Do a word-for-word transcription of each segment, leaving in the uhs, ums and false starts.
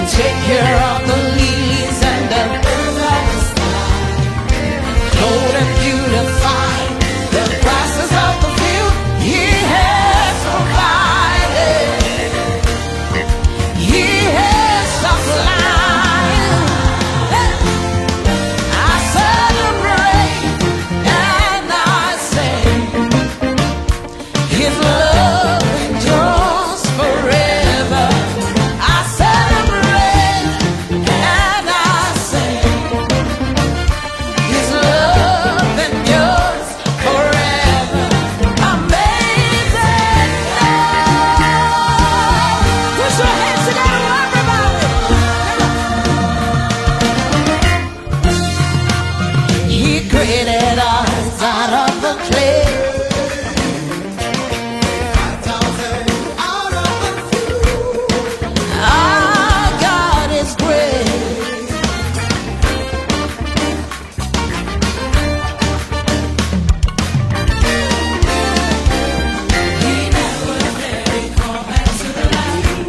take care of the lilies and the birds of the sky. Clothe and beautify the grasses of the field. He has provided. He has supplied. I celebrate and I sing. His love endures forever. I celebrate and I sing. His love endures forever. Amazing love. Put your hands together, everybody. He created us out of the clay. Our God is great. He never let it come back to the light.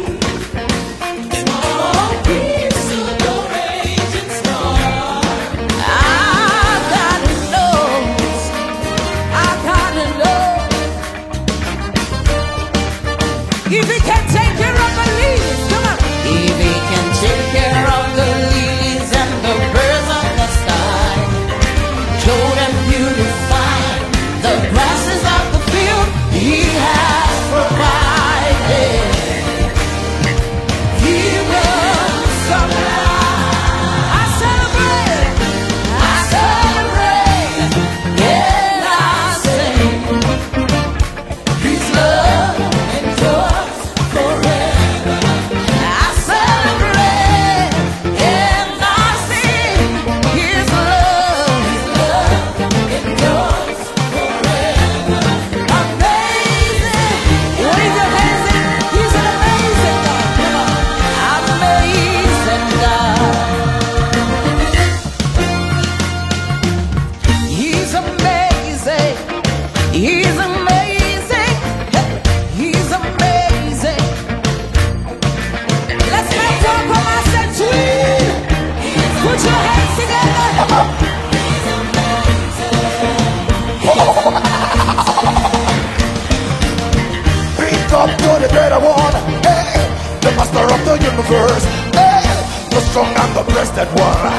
Oh, peace to the raging storm. Our God knows. Our God knows. If He can take care of the leaves, come on. If He can take care of the lilies and the birds of the sky, clothe and beautify the grasses of the field, He has provided. He will supply. I celebrate. I celebrate. And I sing. His love endures forever. I celebrate and I sing. His love, His love endures forever. Amazing. Wave your hands in. He's an amazing God. Come on. Amazing God. He's amazing. He's amazing. He's amazing. Let's make up for my century. Put your hands together. Beat up to the greater one, hey, the master of the universe, hey, the strong and the breasted one.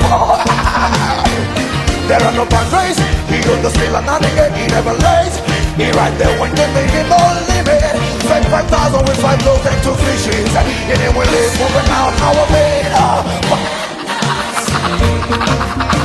There are no boundaries, he owns the still and navigate, he never lays. He right there when they make him no limit. Fed five thousand with five loaves and two fishes. In him we live, moving out our way.